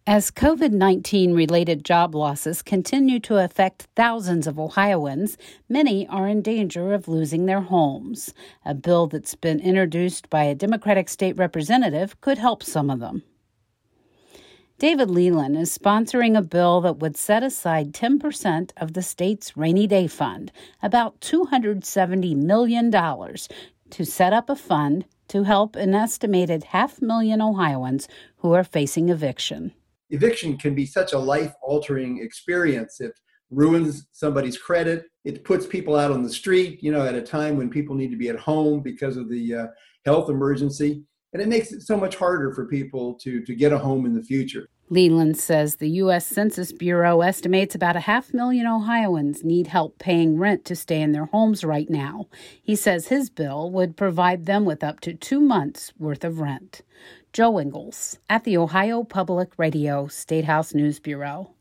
As COVID-19 related job losses continue to affect thousands of Ohioans, many are in danger of losing their homes. A bill that's been introduced by a Democratic state representative could help some of them. David Leland is sponsoring a bill that would set aside 10% of the state's rainy day fund, about $270 million, to set up a fund to help an estimated 500,000 Ohioans who are facing eviction. Eviction can be such a life-altering experience. It ruins somebody's credit. It puts people out on the street, at a time when people need to be at home because of the health emergency. And it makes it so much harder for people to get a home in the future. Leland says the U.S. Census Bureau estimates about 500,000 Ohioans need help paying rent to stay in their homes right now. He says his bill would provide them with up to 2 months' worth of rent. Joe Ingles at the Ohio Public Radio State House News Bureau.